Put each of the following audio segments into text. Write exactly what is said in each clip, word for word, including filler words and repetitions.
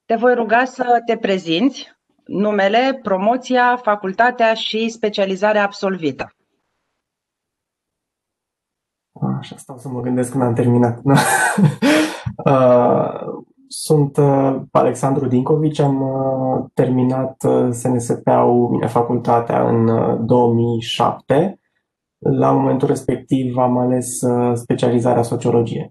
Te voi ruga să te prezinți, numele, promoția, facultatea și specializarea absolvită. Așa, stau să mă gândesc când am terminat. Uh, Sunt uh, Alexandru Dincovici, am uh, terminat uh, S N S P-ul, bine, facultatea în uh, două mii șapte. La momentul respectiv am ales uh, specializarea sociologie.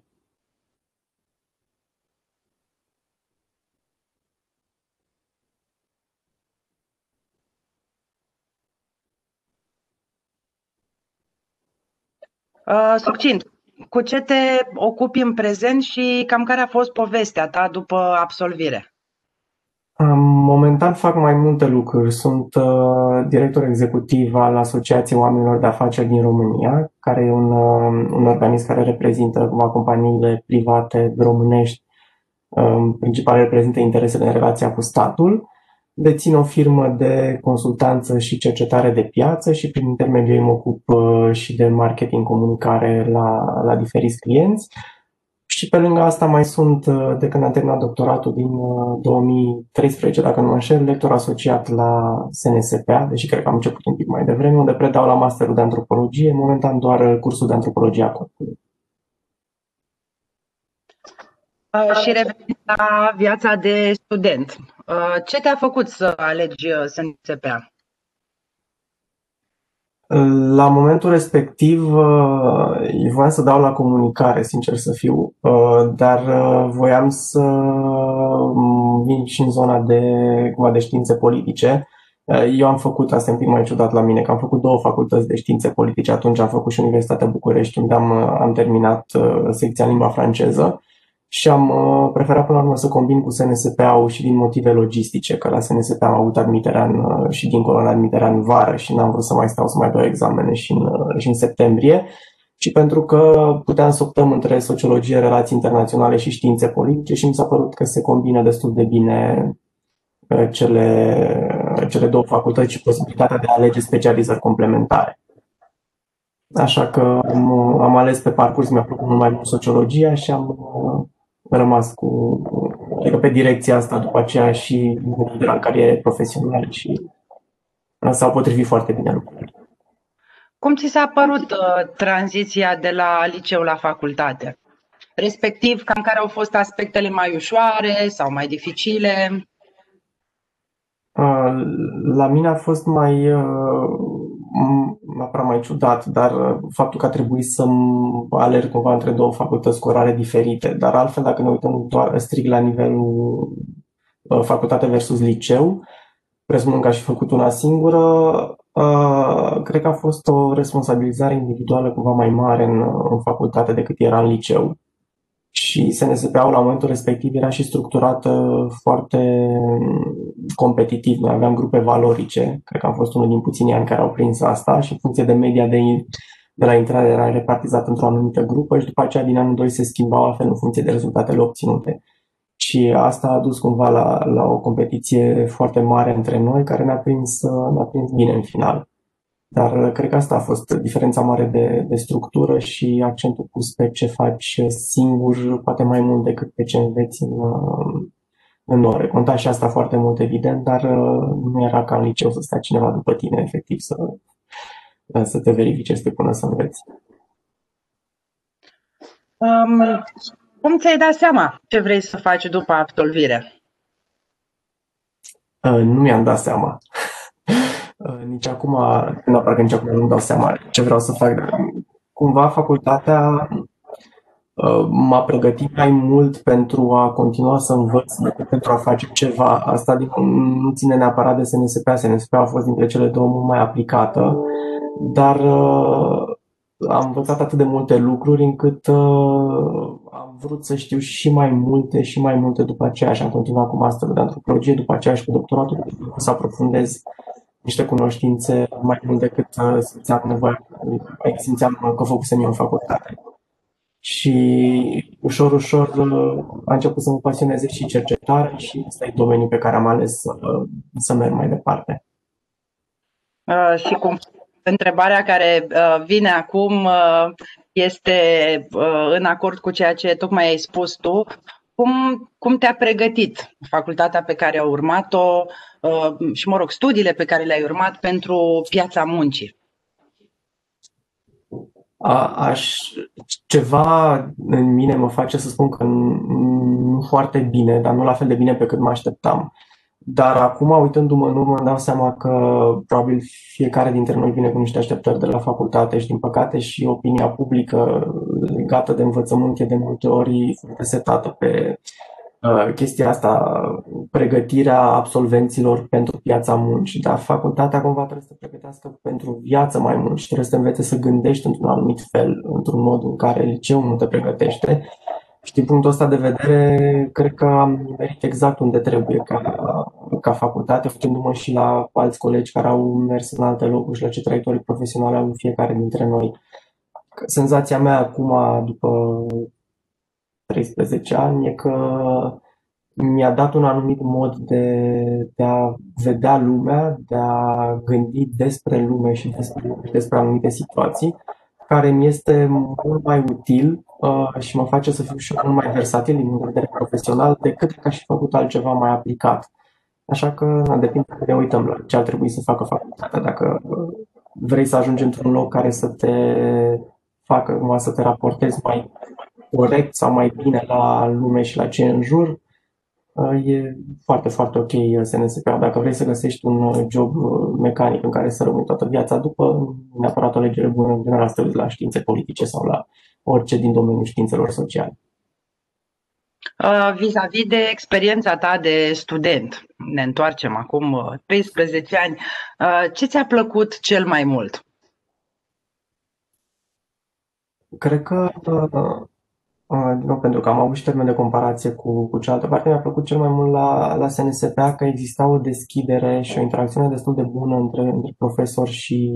Uh, Succint, cu ce te ocupi în prezent și cam care a fost povestea ta după absolvire? Momentan fac mai multe lucruri. Sunt uh, director executiv al Asociației Oamenilor de Afaceri din România, care e un, uh, un organism care reprezintă cumva companiile private românești. În principal reprezintă interesele în relația cu statul. Dețin o firmă de consultanță și cercetare de piață și prin intermediul ei mă ocup uh, și de marketing, comunicare la, la diferiți clienți. Și pe lângă asta mai sunt, uh, de când am terminat doctoratul din uh, două mii treisprezece, dacă nu mă înșel, lector asociat la S N S P A, deși cred că am început un pic mai devreme, unde predau la masterul de antropologie, momentan doar uh, cursul de antropologie a corpului. Uh, Și revenind la viața de student, uh, ce te-a făcut să alegi uh, S N S P A? La momentul respectiv, uh, voiam să dau la comunicare, sincer să fiu, uh, dar uh, voiam să mm, vin și în zona de, cumva, de științe politice. Uh, Eu am făcut, asta e un pic mai ciudat la mine, că am făcut două facultăți de științe politice. Atunci am făcut și Universitatea București, unde am, am terminat uh, secția în limba franceză și am uh, preferat până la urmă să combin cu S N S P-ul și din motive logistice, că la S N S P am avut admiterea în, uh, și dincolo în admiterea în vară și n-am vrut să mai stau să mai dau examene și în, uh, și în septembrie, și pentru că puteam să optăm între sociologie, relații internaționale și științe politice și mi s-a părut că se combină destul de bine uh, cele, cele două facultăți și posibilitatea de a alege specializări complementare. Așa că am, am ales pe parcurs, mi-a plăcut mult mai mult sociologia și am uh, rămas cu, adică pe direcția asta după aceea și de la cariere profesionale și s-au potrivit foarte bine lucrurile. Cum ți s-a părut uh, tranziția de la liceu la facultate? Respectiv, cam care au fost aspectele mai ușoare sau mai dificile? Uh, La mine a fost mai, uh, m- neapărat mai ciudat, dar uh, faptul că a trebuit să alerg cumva între două facultăți cu orare diferite. Dar altfel, dacă ne uităm doar strict la nivelul uh, facultate versus liceu, presupun că aș fi făcut una singură, uh, cred că a fost o responsabilizare individuală cumva mai mare în, în facultate decât era în liceu. Și S N S P-ul la momentul respectiv era și structurată foarte competitiv. Noi aveam grupe valorice, cred că am fost unul din puținii ani care au prins asta și în funcție de media de, de la intrare era repartizat într-o anumită grupă și după aceea din anul doi se schimbau altfel în funcție de rezultatele obținute. Și asta a dus cumva la, la o competiție foarte mare între noi, care ne-a prins, ne-a prins bine în final. Dar cred că asta a fost diferența mare de, de structură și accentul pus pe ce faci singur, poate mai mult decât pe ce înveți în, în ore. Conta și asta foarte mult, evident, dar nu era ca în liceu să stea cineva după tine, efectiv, să, să te verifice, să te pună să înveți. Um, cum ți-ai dat seama ce vrei să faci după absolvire? Nu mi-am dat seama. Nici acum, nu parcă nici acum nu-mi dau seama ce vreau să fac. Cumva facultatea m-a pregătit mai mult pentru a continua să învăț decât pentru a face ceva. Asta nu ține neapărat de S N S P. S N S P a fost dintre cele două mult mai aplicată, dar am învățat atât de multe lucruri încât am vrut să știu și mai multe și mai multe după aceea și am continuat cu masterul de antropologie, după aceea și cu doctoratul, să aprofundez niște cunoștințe mai mult decât simțeam nevoie, simțeam că făcusem eu în facultate. Și ușor, ușor a început să mă pasioneze și cercetarea și ăsta e domeniul pe care am ales să, să merg mai departe. Uh, și cum întrebarea care uh, vine acum uh, este uh, în acord cu ceea ce tocmai ai spus tu. Cum, cum te-a pregătit facultatea pe care ai urmat-o uh, și, mă rog, studiile pe care le-ai urmat pentru piața muncii? A, aș, ceva în mine mă face să spun că nu, nu foarte bine, dar nu la fel de bine pe cât mă așteptam. Dar acum, uitându-mă în urmă, îmi dau seama că probabil fiecare dintre noi vine cu niște așteptări de la facultate și, din păcate, și opinia publică legată de învățământ e de multe ori foarte setată pe uh, chestia asta, pregătirea absolvenților pentru piața muncii. Dar facultatea cumva trebuie să te pregătească pentru viață mai mult și trebuie să te învețe să gândești într-un anumit fel, într-un mod în care liceul nu te pregătește. Și din punctul ăsta de vedere, cred că am nimerit exact unde trebuie ca, ca facultate, făcându-mă și la alți colegi care au mers în alte locuri și la ce traiectorii profesionale au fiecare dintre noi. Senzația mea acum, după treisprezece ani, e că mi-a dat un anumit mod de, de a vedea lumea, de a gândi despre lume și despre, despre anumite situații, care mi este mult mai util uh, și mă face să fiu și mult mai versatil din punct de vedere profesional decât dacă aș fi făcut altceva mai aplicat. Așa că na, depinde cum ne uităm la ce ar trebui să facă facultatea. Dacă uh, vrei să ajungi într-un loc care să te facă cumva să te raportezi mai corect sau mai bine la lume și la ce e în jur, e foarte, foarte ok S N S P-ul. Dacă vrei să găsești un job mecanic în care să rămâi toată viața după, neapărat o alegere bună, în general, să te uiți la științe politice sau la orice din domeniul științelor sociale. Uh, vis-a-vis de experiența ta de student, ne întoarcem acum treisprezece ani, uh, ce ți-a plăcut cel mai mult? Cred că uh, din nou, pentru că am avut și termen de comparație cu, cu cealaltă parte, mi-a plăcut cel mai mult la, la S N S P A că exista o deschidere și o interacțiune destul de bună între, între profesori și,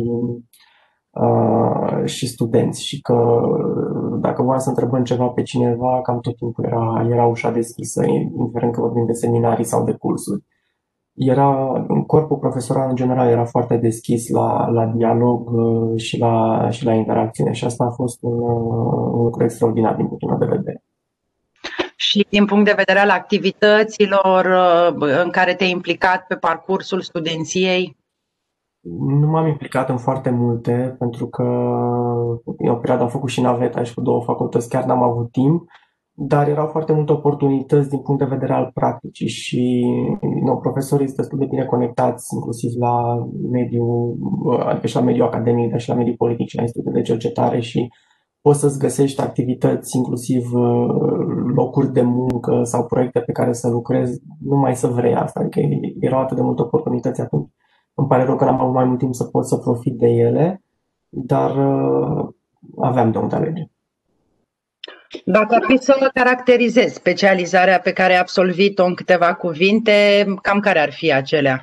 uh, și studenți și că dacă voiam să întrebăm ceva pe cineva, cam tot timpul era, era ușa deschisă, indiferent că vorbim de seminarii sau de cursuri. Era, corpul profesoral în general era foarte deschis la, la dialog uh, și la, și la interacțiune și asta a fost un, uh, un lucru extraordinar din punctul meu de vedere. Și din punct de vedere al activităților uh, în care te-ai implicat pe parcursul studenției? Nu m-am implicat în foarte multe, pentru că în o perioadă am făcut și naveta și cu două facultăți, chiar n-am avut timp, dar erau foarte multe oportunități din punct de vedere al practicii și no, profesorii sunt destul de bine conectați, inclusiv la mediul, adică și la mediul academic, dar și la mediul politic și la institutul de cercetare și poți să-ți găsești activități, inclusiv locuri de muncă sau proiecte pe care să lucrezi, numai să vrei asta, adică erau atât de multe oportunități atunci. Îmi pare rău că n-am avut mai mult timp să pot să profit de ele, dar uh, aveam de unde alege. Dacă ar fi să caracterizezi specializarea pe care ai absolvit-o în câteva cuvinte, cam care ar fi acelea?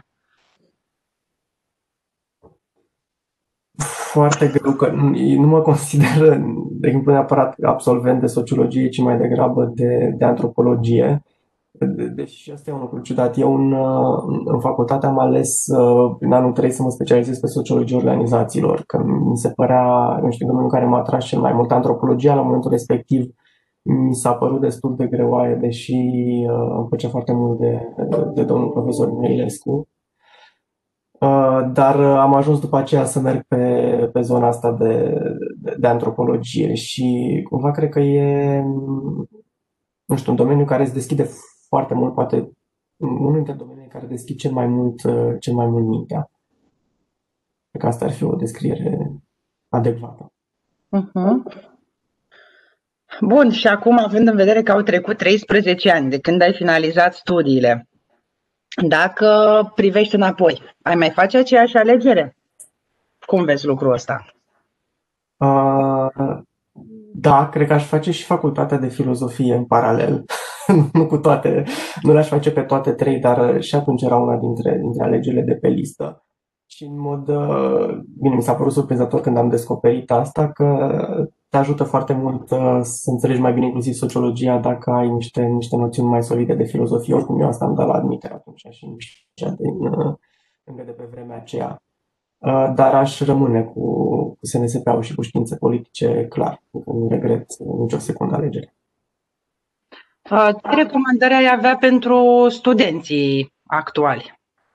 Foarte greu, că nu mă consider, de exemplu, neapărat absolvent de sociologie, ci mai degrabă de, de antropologie. Deși asta e un lucru ciudat. Eu în, în facultate am ales în anul trei să mă specializez pe sociologie organizațiilor, că mi se părea, nu știu, domeniul care m-a atras cel mai mult. Antropologia la momentul respectiv mi s-a părut destul de greoaie, deși uh, îmi plăcea foarte mult de, de, de domnul profesor Mihailescu. Uh, dar am ajuns după aceea să merg pe, pe zona asta de, de, de antropologie și cumva cred că e, nu știu, un domeniu care îți deschide foarte mult, poate unul dintre domeniile care deschid cel mai mult, cel mai mult mintea. Cred că asta ar fi o descriere adecvată. Uh-huh. Bun, și acum, având în vedere că au trecut treisprezece ani de când ai finalizat studiile, dacă privești înapoi, ai mai face aceeași alegere? Cum vezi lucrul ăsta? Uh, da, cred că aș face și facultatea de filozofie în paralel. Nu cu toate, nu le-aș face pe toate trei, dar și atunci era una dintre, dintre alegerile de pe listă. Și în mod, bine, mi s-a părut surprinzător când am descoperit asta, că te ajută foarte mult să înțelegi mai bine inclusiv sociologia dacă ai niște, niște noțiuni mai solide de filozofie. Oricum eu asta am dat la admitere atunci și nu știu din, încă de pe vremea aceea. Dar aș rămâne cu, cu S N S P-ul și cu științe politice, clar. Nu regret nicio secundă alegere. Ce recomandări ai avea pentru studenții actuali?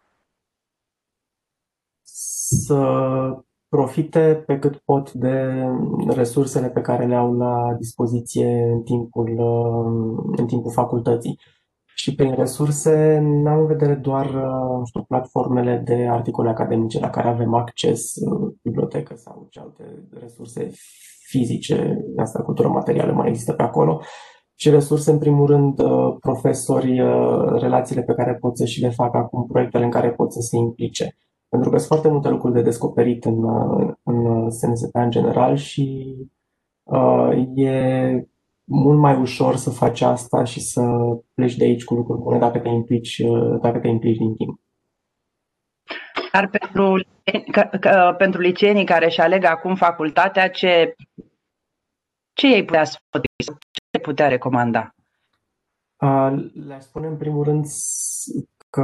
Să profite pe cât pot de resursele pe care le au la dispoziție în timpul, în timpul facultății. Și prin resurse n-am în vedere doar, nu știu, platformele de articole academice la care avem acces, bibliotecă sau ce alte resurse fizice, asta cultură materială mai există pe acolo, și resurse, în primul rând, profesori, relațiile pe care pot să și le facă acum, proiectele în care pot să se implice. Pentru că sunt foarte multe lucruri de descoperit în, în S N S P în general și uh, e mult mai ușor să faci asta și să pleci de aici cu lucruri bune dacă te implici, dacă te implici din timp. Dar pentru, că, că, pentru liceenii care își aleg acum facultatea, ce, ce ei putea sfătui, ce putea recomanda? Le-aș spune în primul rând că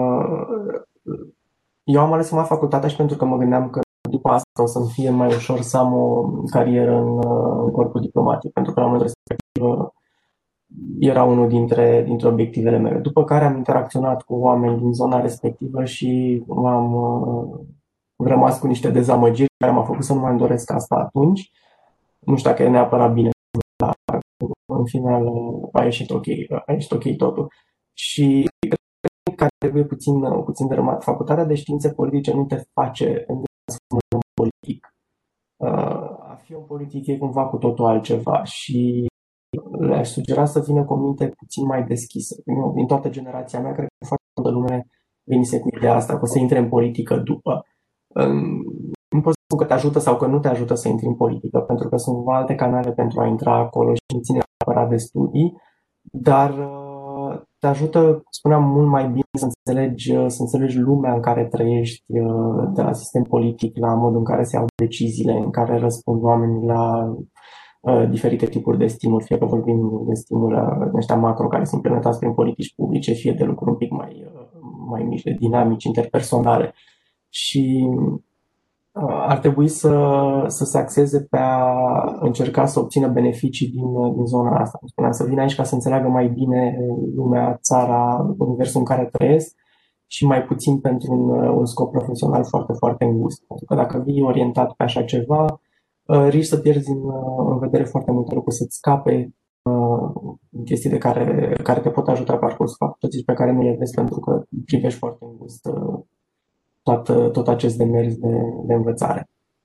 eu am ales să mă fac facultatea și pentru că mă gândeam că după asta o să-mi fie mai ușor să am o carieră în, în corpul diplomatic, pentru că la momentul respectiv era unul dintre, dintre obiectivele mele. După care am interacționat cu oameni din zona respectivă și am uh, rămas cu niște dezamăgiri care m-au făcut să nu mai îmi doresc asta atunci. Nu știu dacă e neapărat bine, dar în final a ieșit ok, a ieșit ok totul. Și care trebuie puțin, puțin de rămat. Facultatea de științe politice nu te face în politic. A fi un politic e cumva cu totul altceva și le-aș sugera să vină cu o minte puțin mai deschisă. Eu, din toată generația mea, cred că foarte multă lume venise cu ideea asta, că o să intre în politică după. Nu pot să spun că te ajută sau că nu te ajută să intri în politică, pentru că sunt alte canale pentru a intra acolo și nu ține neapărat de studii, dar te ajută, spuneam, mult mai bine să înțelegi, să înțelegi lumea în care trăiești, de la sistem politic, la modul în care se iau deciziile, în care răspund oamenii la uh, diferite tipuri de stimuli, fie că vorbim de stimuli ăștia macro care sunt implementați prin politici publice, fie de lucruri un pic mai, uh, mai mici, de dinamici interpersonale. Și ar trebui să, să se axeze pe a încerca să obțină beneficii din, din zona asta. Cum spuneam, să vină aici ca să înțeleagă mai bine lumea, țara, universul în care trăiesc și mai puțin pentru un, un scop profesional foarte, foarte îngust. Pentru că dacă vii orientat pe așa ceva, riști să pierzi în, în vedere foarte multe lucruri, să-ți scape chestii de care, care te pot ajuta pe parcursul facultății pe care nu le vezi pentru că privești foarte îngust tot, tot acest demers de, de învățare.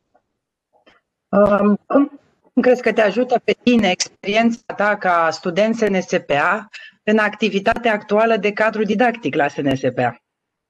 Um, cum crezi că te ajută pe tine experiența ta ca student S N S P A în activitatea actuală de cadru didactic la S N S P A?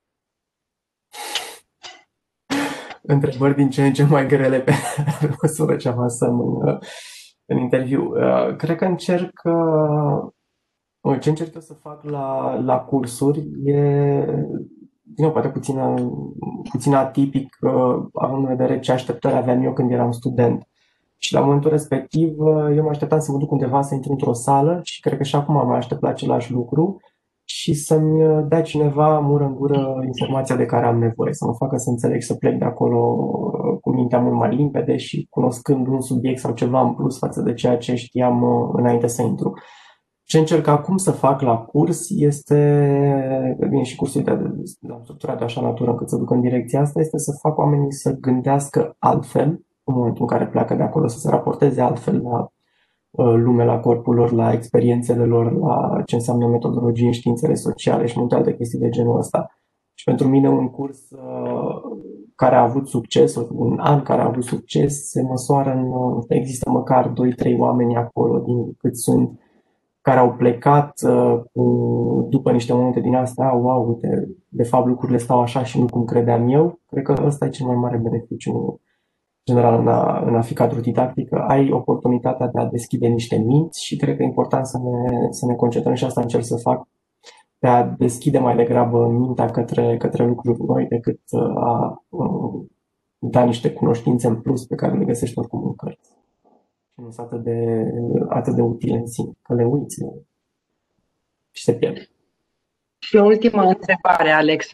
Întrebări din ce în ce mai grele pe măsură ce avansăm în, în interviu. Cred că încerc, ce încerc eu să fac la, la cursuri e, din nou, poate puțin, puțin atipic, având în vedere ce așteptări aveam eu când eram student. Și la momentul respectiv, eu mă așteptam să mă duc undeva, să intru într-o sală și cred că și acum mă aștept la același lucru și să-mi dea cineva mură în gură informația de care am nevoie, să mă facă să înțeleg și să plec de acolo cu mintea mult mai limpede și cunoscând un subiect sau ceva în plus față de ceea ce știam înainte să intru. Ce încerc acum să fac la curs este, bine, și cursul de, am structurat de așa natură încât să duc în direcția asta, este să fac oamenii să gândească altfel în momentul în care pleacă de acolo, să se raporteze altfel la uh, lume, la corpul lor, la experiențele lor, la ce înseamnă metodologie în științele sociale și multe alte chestii de genul ăsta. Și pentru mine un curs uh, care a avut succes, un an care a avut succes, se măsoară în, uh, există măcar doi trei oameni acolo din cât sunt, care au plecat uh, cu, după niște momente din astea, wow, uite, de fapt lucrurile stau așa și nu cum credeam eu. Cred că ăsta e cel mai mare beneficiu general în a, în a fi cadru didactic. Ai oportunitatea de a deschide niște minți și cred că e important să ne, să ne concentrăm și asta încerc să fac, de a deschide mai degrabă mintea către, către lucruri noi decât a, a da niște cunoștințe în plus pe care le găsești oricum în cărți. Nu sunt atât de, atât de utile în sine, că le uiți și se pierd. Și o ultimă întrebare, Alex.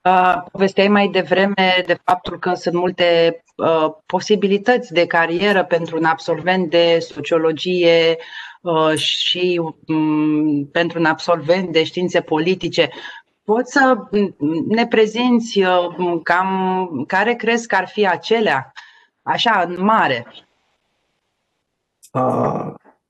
Uh, povesteai mai devreme de faptul că sunt multe uh, posibilități de carieră pentru un absolvent de sociologie uh, și um, pentru un absolvent de științe politice. Poți să ne prezinți uh, cam care crezi că ar fi acelea, așa, în mare? Uh,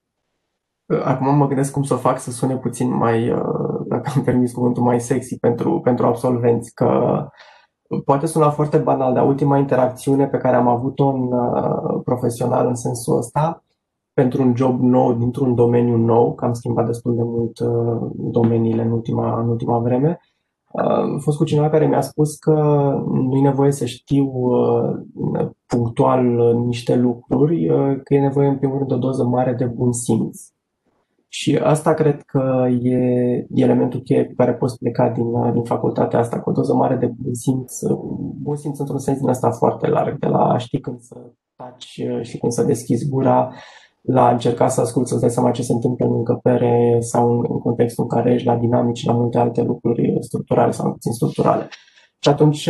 acum mă gândesc cum să o fac să sune puțin mai, uh, dacă îmi permis cuvântul, mai sexy pentru, pentru absolvenți, că poate suna foarte banal, dar ultima interacțiune pe care am avut-o în uh, profesional în sensul ăsta, pentru un job nou, dintr-un domeniu nou, că am schimbat destul de mult uh, domeniile în ultima, în ultima vreme, uh, a fost cu cineva care mi-a spus că nu e nevoie să știu uh, punctual uh, niște lucruri, uh, că e nevoie în primul rând de o doză mare de bun simț. Și asta cred că e elementul cheie pe care poți pleca din, din facultatea asta, cu o doză mare de bun simț, bun simț într-un sens din asta foarte larg, de la a ști când să taci și când să deschizi gura, la a încerca să asculți, să-ți dai seama ce se întâmplă în încăpere sau în, în contextul în care ești, la dinamici, la multe alte lucruri structurale sau puțin structurale. Și atunci,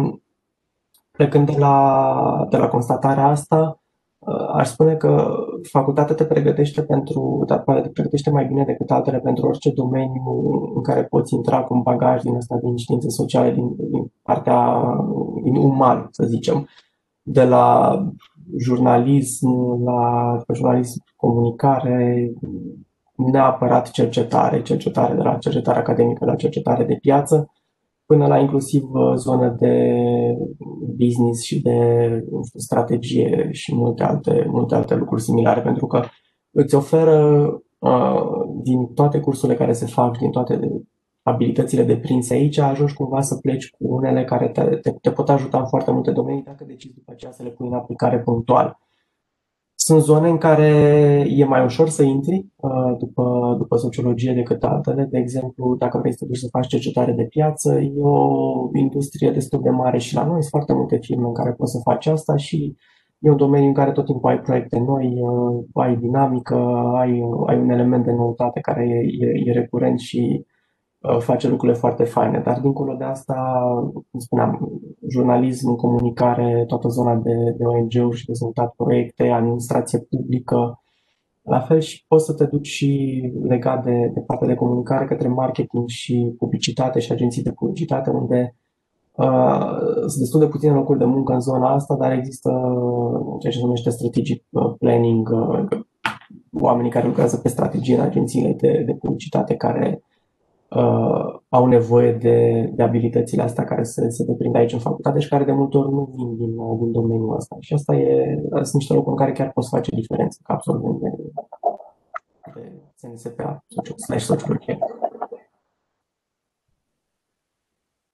plecând de la, de la constatarea asta, aș spune că facultatea te pregătește pentru, dar poate te pregătește mai bine decât altele pentru orice domeniu în care poți intra cu un bagaj din asta, din științe sociale, din, din partea din uman, să zicem, de la jurnalism, la jurnalism, comunicare, neapărat cercetare, cercetare de la cercetare academică la cercetare de piață, până la inclusiv zone de business și de nu știu, strategie și multe alte, multe alte lucruri similare, pentru că îți oferă uh, din toate cursurile care se fac, din toate abilitățile deprinse aici, ajungi cumva să pleci cu unele care te, te, te pot ajuta în foarte multe domenii dacă decizi după aceea să le pui în aplicare punctual. Sunt zone în care e mai ușor să intri uh, după, după sociologie decât altele. De exemplu, dacă vrei să te duci să faci cercetare de piață, e o industrie destul de mare și la noi sunt foarte multe firme în care poți să faci asta și e un domeniu în care tot timpul ai proiecte noi, uh, ai dinamică, ai, ai un element de noutate care e, e, e recurent și face lucrurile foarte faine, dar dincolo de asta, cum spuneam, jurnalism, comunicare, toată zona de, de O N G-uri și dezvoltat proiecte, administrație publică, la fel și poți să te duci și legat de, de partea de comunicare către marketing și publicitate și agenții de publicitate, unde uh, sunt destul de puține locuri de muncă în zona asta, dar există ceea ce se numește strategic planning, uh, oamenii care lucrează pe strategie în agențiile de, de publicitate care Uh, au nevoie de, de abilitățile astea care se, se deprind aici în facultate și care de multe ori nu vin din, din domeniul ăsta. Și asta e, sunt niște locuri în care chiar poți face diferență ca absolvent de, de S N S P A slash sociologie.